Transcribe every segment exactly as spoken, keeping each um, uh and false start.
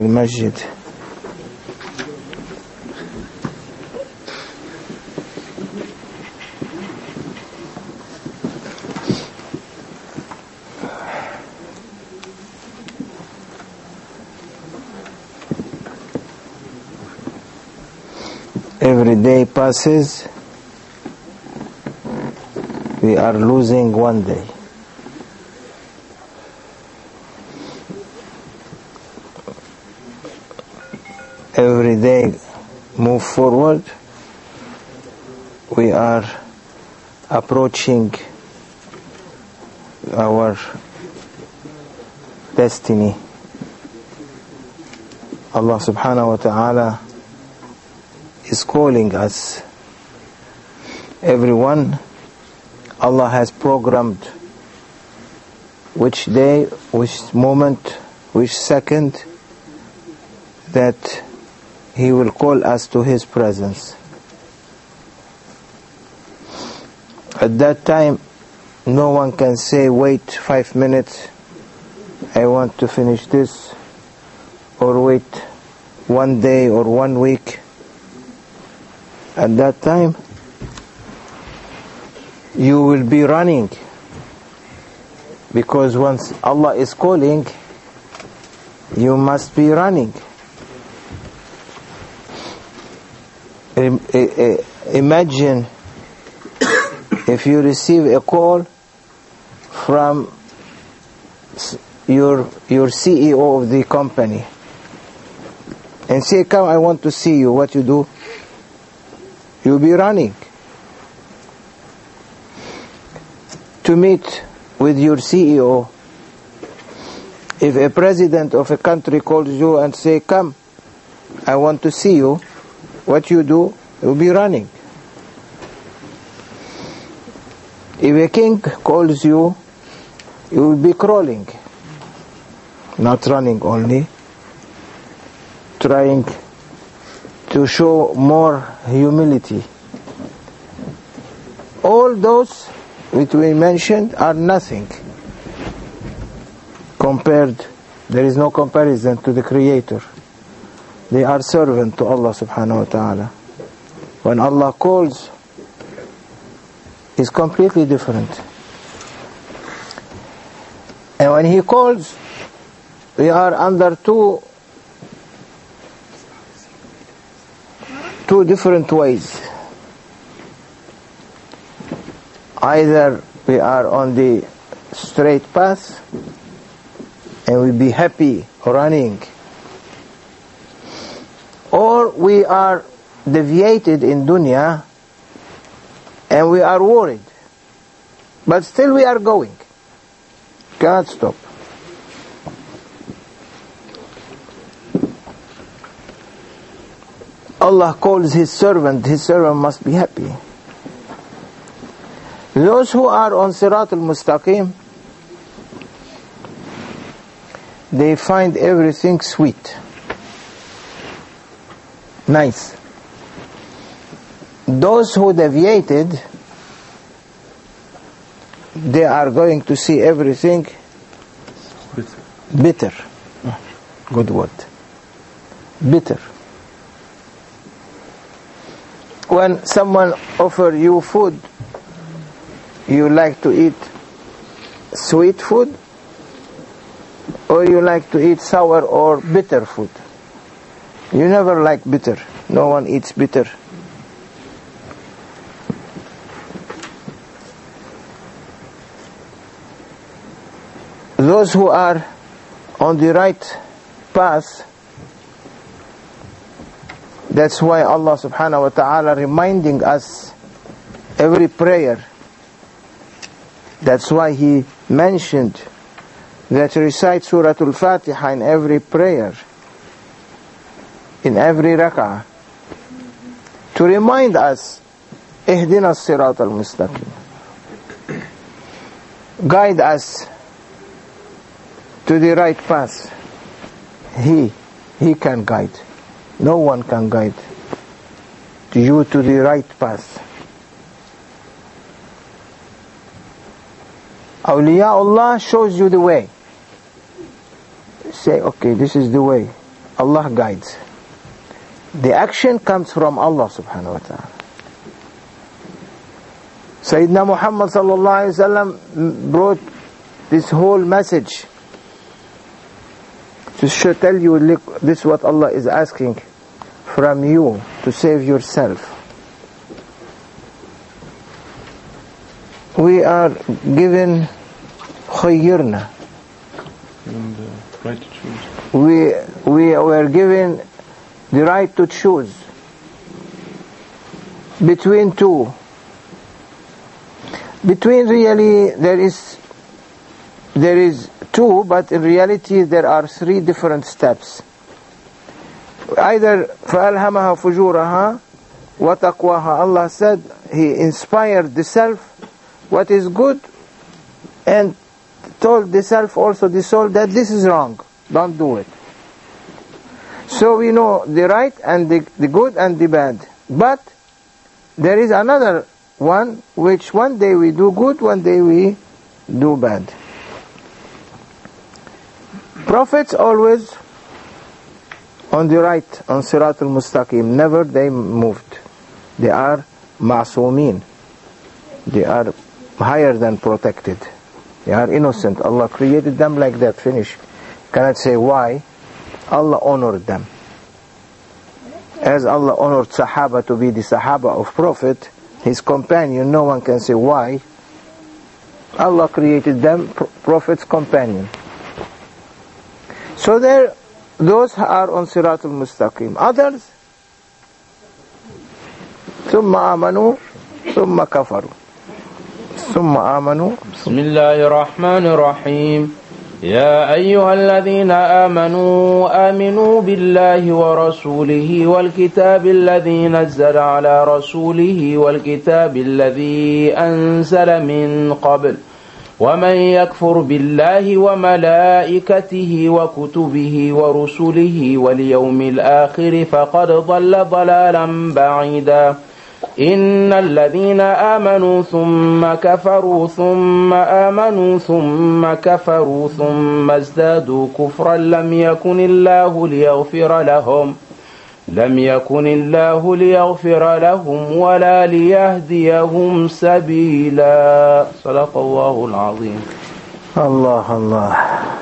المسجد. Every day passes, we are losing one day. Every day move forward, we are approaching our destiny. Allah subhanahu wa ta'ala is calling us. Everyone, Allah has programmed which day, which moment, which second that He will call us to His presence. At that time, no one can say, wait five minutes, I want to finish this, or wait one day or one week. At that time, you will be running, because once Allah is calling, you must be running. Imagine if you receive a call from your your C E O of the company and say, come, I want to see you. What you do? You'll be running. To meet with your C E O, if a president of a country calls you and say, come, I want to see you, what you do? You'll be running. If a king calls you, you will be crawling, not running only, trying to show more humility. All those which we mentioned are nothing compared, there is no comparison to the Creator. They are servant to Allah subhanahu wa ta'ala. When Allah calls, it's completely different. And when He calls, we are under two two different ways. Either we are on the straight path and we be happy running, or we are deviated in dunya and we are worried, but still we are going, cannot stop. Allah calls His servant, His servant must be happy. Those who are on Sirat al-Mustaqim, they find everything sweet, nice. Those who deviated, they are going to see everything bitter. Good word. Bitter. When someone offers you food, you like to eat sweet food, or you like to eat sour or bitter food? You never like bitter. No one eats bitter. Those who are on the right path, that's why Allah subhanahu wa ta'ala reminding us every prayer. That's why He mentioned that recite Surah Al-Fatiha in every prayer, in every rak'ah, to remind us, Ihdina as-sirat al-mustaqim. Guide us to the right path. He, He can guide. No one can guide you to the right path. Awliyaullah shows you the way. Say, okay, this is the way. Allah guides. The action comes from Allah subhanahu wa ta'ala. Sayyidina Muhammad sallallahu alayhi wa sallam brought this whole message to should tell you, look, this is what Allah is asking from you to save yourself. We are given khayyirna. Right to choose. We, we were given the right to choose between two. Between really there is there is two, but in reality there are three different steps. Either فَأَلْهَمَهَا فُجُورَهَا وَتَقْوَاهَا. Allah said He inspired the self what is good and told the self also the soul that this is wrong, don't do it. So we know the right and the, the good and the bad. But there is another one which one day we do good, one day we do bad. Prophets always on the right, on Sirat al-Mustaqim, never they moved. They are ma'soomeen. They are higher than protected. They are innocent. Allah created them like that, finish. Cannot say why. Allah honored them. As Allah honored Sahaba to be the Sahaba of Prophet, his companion, no one can say why. Allah created them Prophet's companion. So there, those are on Sirat al-Mustaqim. Others, ثم آمنوا ثم كفروا ثم آمنوا. بسم الله الرحمن الرحيم. يا أيها الذين آمنوا آمنوا بالله ورسوله والكتاب الذي نزل على رسوله والكتاب الذي أنزل من قبل ومن يكفر بالله وملائكته وكتبه ورسله واليوم الآخر فقد ضل ضلالا بعيدا. إن الذين آمنوا ثم كفروا ثم آمنوا ثم كفروا ثم ازدادوا كفرا لم يكن الله ليغفر لهم لم يكن الله ليغفر لهم ولا ليهديهم سبيلا. صدق الله العظيم. Allah, Allah.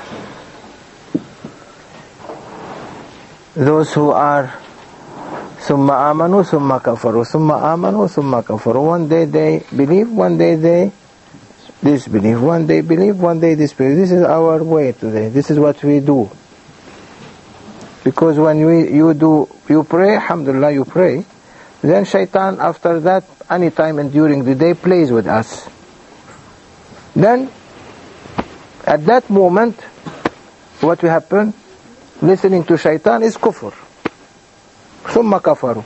Those who are ثم آمنوا ثم كفروا ثم آمنوا ثم كفروا. One day they believe, one day they disbelieve, one day believe, one day disbelieve. This is our way today. This is what we do. Because when we, you do, you pray, alhamdulillah, you pray, then shaitan after that, any time and during the day, plays with us. Then, at that moment, what will happen? Listening to shaitan is kufr. ثم كفروا.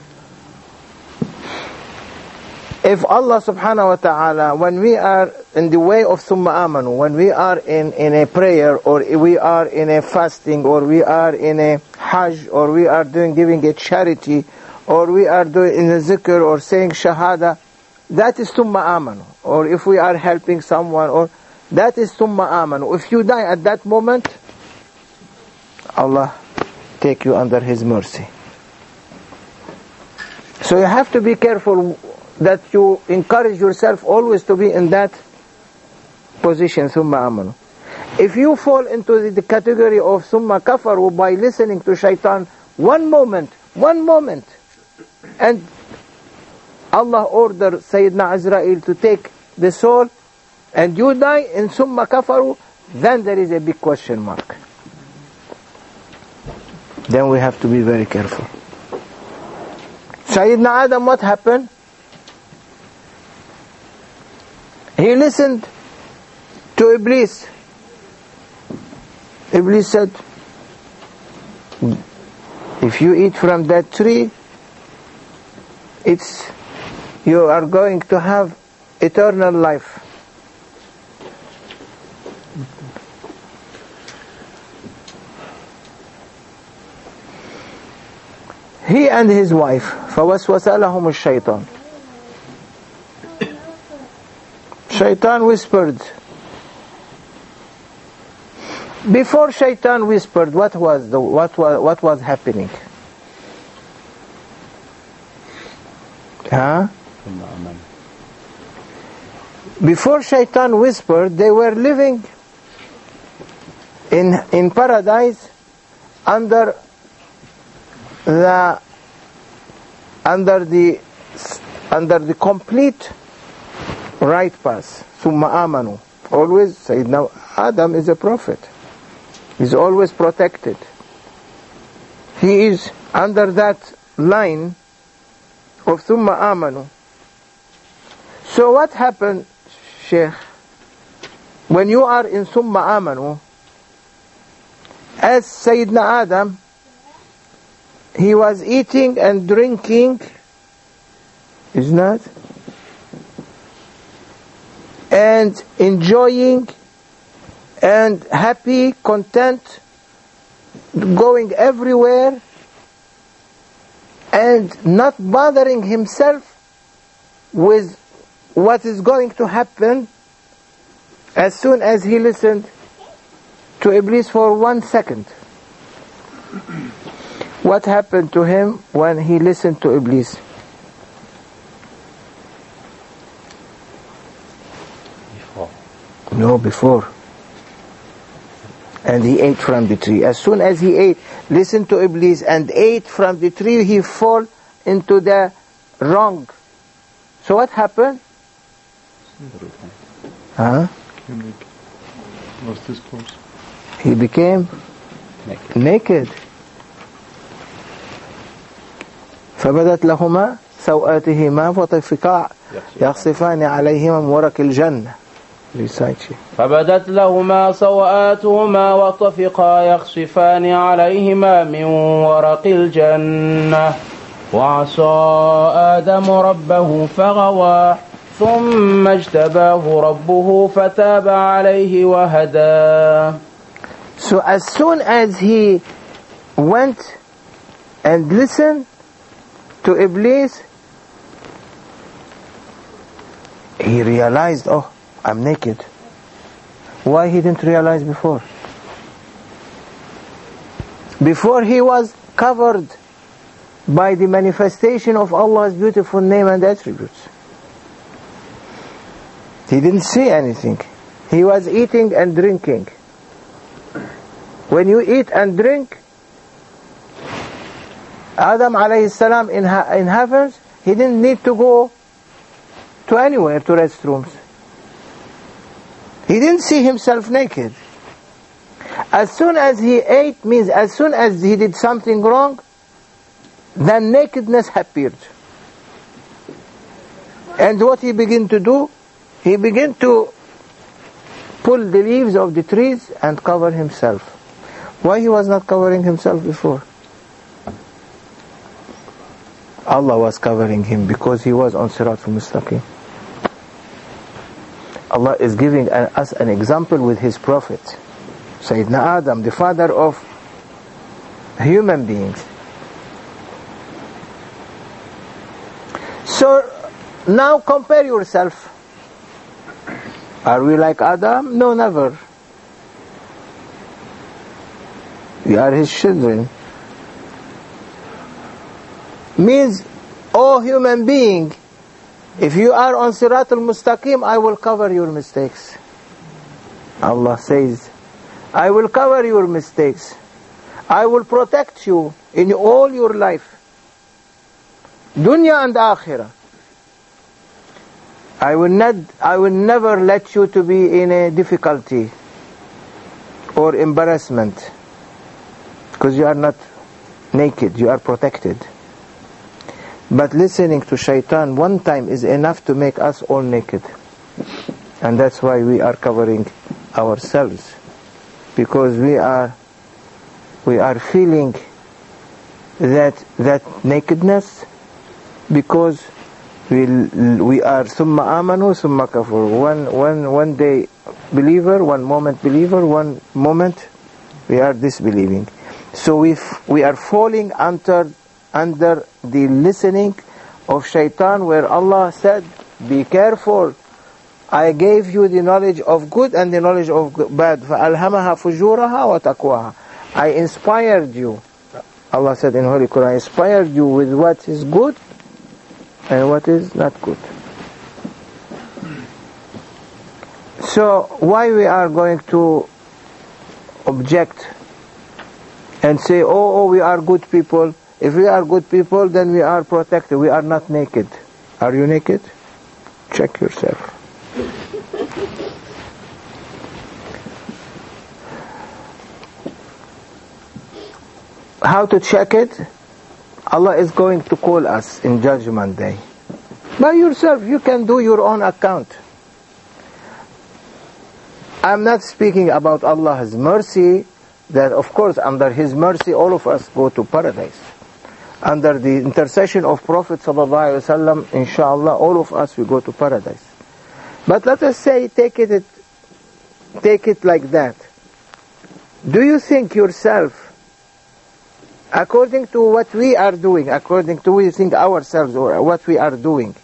If Allah subhanahu wa ta'ala, when we are in the way of ثم آمنوا, when we are in, in a prayer, or we are in a fasting, or we are in a hajj, or we are doing giving a charity, or we are doing in a zikr, or saying shahada, that is ثم آمنوا. Or if we are helping someone, or that is ثم آمنوا. If you die at that moment, Allah take you under His mercy. So you have to be careful that you encourage yourself always to be in that position, ثم آمنوا. If you fall into the, the category of ثم كفروا by listening to shaitan one moment, one moment, and Allah ordered Sayyidina Azrael to take the soul, and you die in ثم كفروا, then there is a big question mark. Then we have to be very careful. Sayyidina Adam, what happened? He listened to Iblis. Iblis said, if you eat from that tree, it's you are going to have eternal life. He and his wife, فَوَسْوَسَ لَهُمُ الشَّيْطَانِ. Shaitan whispered, Before Shaitan whispered, what was the what was what was happening? Huh? Before Shaitan whispered, they were living in in paradise under the under the under the complete right path. Summa amanu. Always Sayyidina Adam is a prophet. He's always protected. He is under that line of Summa amanu. So what happened, Sheikh? When you are in Summa amanu, as Sayyidina Adam, he was eating and drinking, is not? And enjoying and happy, content, going everywhere and not bothering himself with what is going to happen as soon as he listened to Iblis for one second. What happened to him when he listened to Iblis? Before. No, before. And he ate from the tree. As soon as he ate, listened to Iblis and ate from the tree, he fall into the wrong. So what happened? Huh? Lost his clothes. He became Naked. naked. فبدت لهما سوآتهما وطفقا يخصفان عليهما من ورق الجنة. فبدت لهما سوآتهما وطفقا يخصفان عليهما من ورق الجنة وعصى آدم ربه فغوى ثم اجتباه ربه فتاب عليه وهدى. So as soon as he went and listened to Iblis, he realized, oh, I'm naked. Why he didn't realize before? Before he was covered by the manifestation of Allah's beautiful name and attributes. He didn't see anything. He was eating and drinking. When you eat and drink, Adam alayhi salam in, in heavens, he didn't need to go to anywhere, to restrooms. He didn't see himself naked. As soon as he ate, means as soon as he did something wrong, then nakedness appeared. And what he began to do? He began to pull the leaves of the trees and cover himself. Why he was not covering himself before? Allah was covering him because he was on Sirat al-Mustaqim. Allah is giving us an example with His Prophet, Sayyidina Adam, the father of human beings. So now compare yourself. Are we like Adam? No, never. We are his children. Means, oh human being, if you are on Sirat al-Mustaqim, I will cover your mistakes. Allah says, I will cover your mistakes. I will protect you in all your life. Dunya and Akhirah. I will not, I will never let you to be in a difficulty or embarrassment. Because you are not naked, you are protected. But listening to shaitan one time is enough to make us all naked. And that's why we are covering ourselves. Because we are we are feeling that that nakedness, because we we are summa amanu summa kafur. One one one day believer, one moment believer, one moment we are disbelieving. So we we are falling under under the listening of shaitan, where Allah said, be careful, I gave you the knowledge of good and the knowledge of bad. فَأَلْهَمَهَا فُجُورَهَا وَتَقْوَاهَا. I inspired you. Allah said in Holy Quran, I inspired you with what is good and what is not good. So why we are going to object and say, oh, oh, we are good people. If we are good people, then we are protected. We are not naked. Are you naked? Check yourself. How to check it? Allah is going to call us in Judgment Day. By yourself, you can do your own account. I'm not speaking about Allah's mercy, that of course under His mercy all of us go to paradise. Under the intercession of Prophet ﷺ, inshallah, all of us will go to paradise. But let us say, take it, take it like that. Do you think yourself, according to what we are doing, according to what we think ourselves or what we are doing,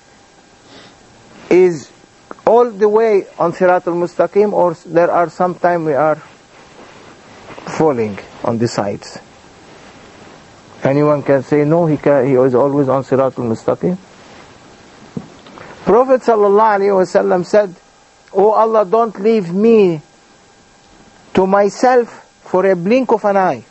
is all the way on Sirat al-Mustaqim, or there are some time we are falling on the sides? Anyone can say no, he can, he is always on Sirat al-Mustaqim. Prophet sallallahu alaihi wasallam said, oh Allah, don't leave me to myself for a blink of an eye.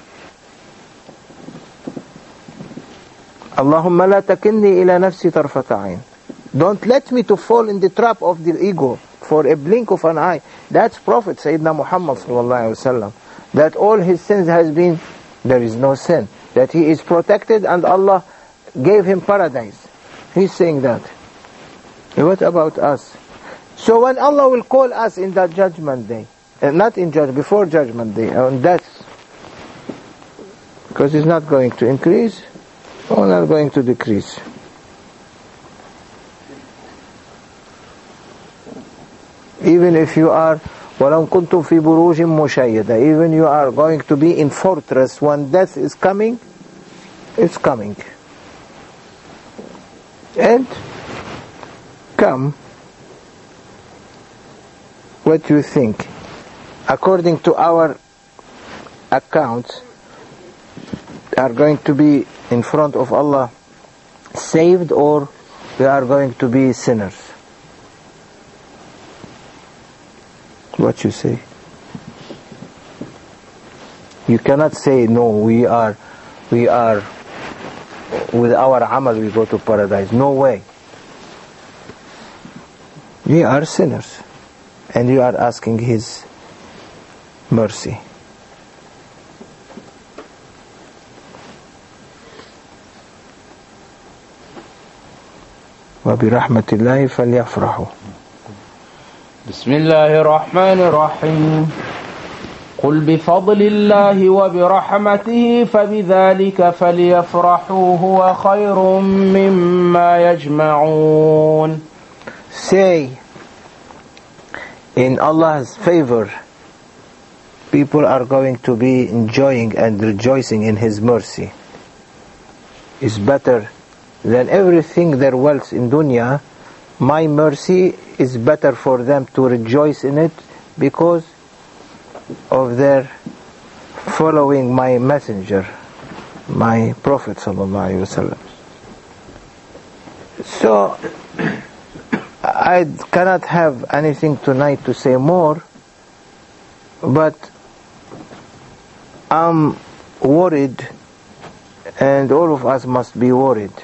Allahumma la takinni ila nafsi tarfata ayn. Don't let me to fall in the trap of the ego for a blink of an eye. That's Prophet Sayyidina Muhammad sallallahu alaihi wasallam. That all his sins has been, there is no sin. That he is protected and Allah gave him paradise. He's saying that. What about us? So when Allah will call us in that Judgment Day, uh, not in judge, before Judgment Day, on death, because it's not going to increase, or not going to decrease. Even if you are وَلَوْ كُنْتُمْ فِي بُرُوجٍ مُشَيَّدَةٍ, even you are going to be in fortress when death is coming, it's coming. And come, what do you think? According to our accounts, are going to be in front of Allah saved, or we are going to be sinners? What you say? You cannot say no, we are we are with our amal we go to paradise. No way. We are sinners and you are asking His mercy. وبرحمة الله فليفرحوا. بسم الله الرحمن الرحيم. قل بفضل الله وبرحمته فبذلك فليفرحوا هو خير مما يجمعون. Say, in Allah's favor, people are going to be enjoying and rejoicing in His mercy. Is better than everything their wealth in dunya. My mercy is better for them to rejoice in it because of their following my messenger, my Prophet sallallahu alaihi wasallam. So I cannot have anything tonight to say more, but I'm worried, and all of us must be worried,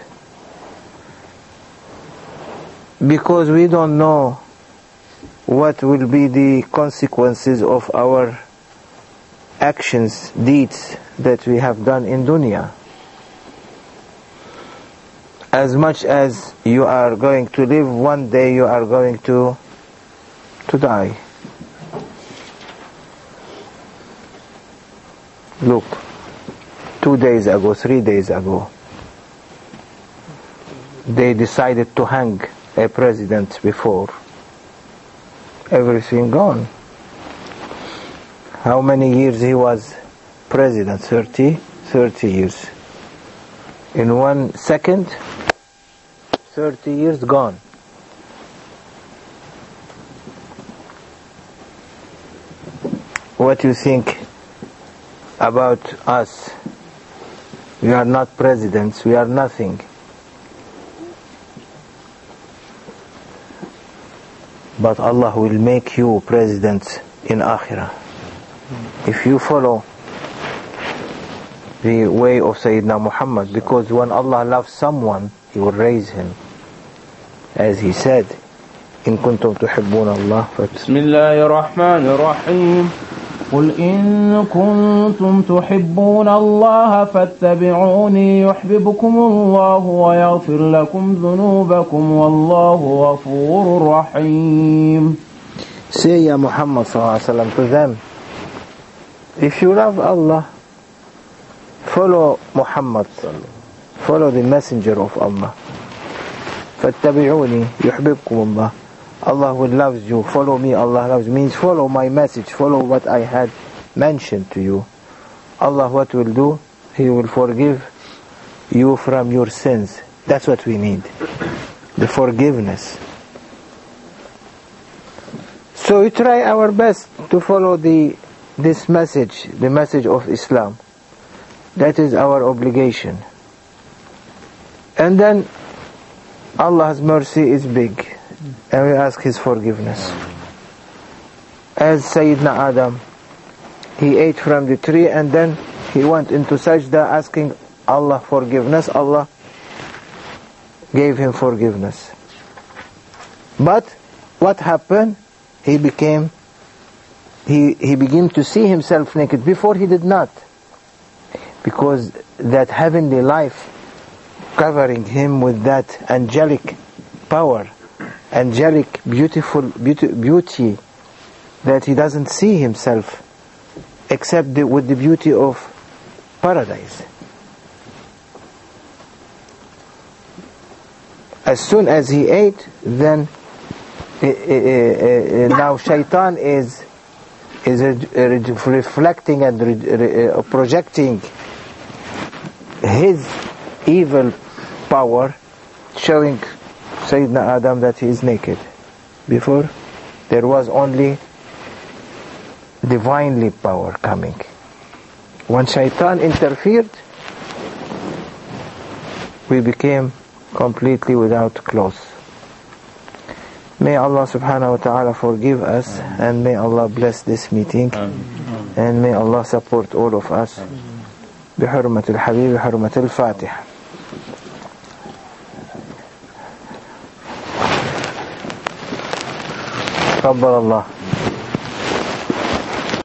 because we don't know what will be the consequences of our actions, deeds that we have done in dunya. As much as you are going to live, one day you are going to to die. Look, two days ago, three days ago, they decided to hang a president before. Everything gone. How many years he was president? thirty? thirty years. In one second, thirty years gone. what you think about us. We are not presidents, we are nothing. But Allah will make you presidents in Akhirah. If you follow the way of Sayyidina Muhammad, because when Allah loves someone, He will raise him. As He said, إن كنتم تحبون الله بسم الله الرحمن الرحيم قل إن كنتم تحبون الله فاتبعوني يحببكم الله ويغفر لكم ذنوبكم والله غفور رحيم. Say, Ya Muhammad sallallahu alaihi wasallam, to them, if you love Allah, follow Muhammad, follow the messenger of Allah. فاتبعوني يحببكم الله. Allah will love you. Follow me, Allah loves you. Means follow my message, follow what I had mentioned to you. Allah what will do? He will forgive you from your sins. That's what we need, the forgiveness. So we try our best to follow the this message, the message of Islam. That is our obligation. And then Allah's mercy is big, and we ask His forgiveness. As Sayyidina Adam, he ate from the tree and then he went into sajda asking Allah forgiveness. Allah gave him forgiveness. But what happened? He became, he, he began to see himself naked. Before he did not. Because that heavenly life covering him with that angelic power, angelic beautiful beauty, beauty that he doesn't see himself except the, with the beauty of paradise. As soon as he ate, then uh, uh, uh, now shaitan is is uh, reflecting and re, uh, projecting his evil power, showing Sayyidina Adam that he is naked. Before, there was only divinely power coming. When shaitan interfered, we became completely without clothes. May Allah subhanahu wa ta'ala forgive us, and may Allah bless this meeting, and may Allah support all of us. بحرمة الحبيب بحرمة الفاتحة. تقبل الله.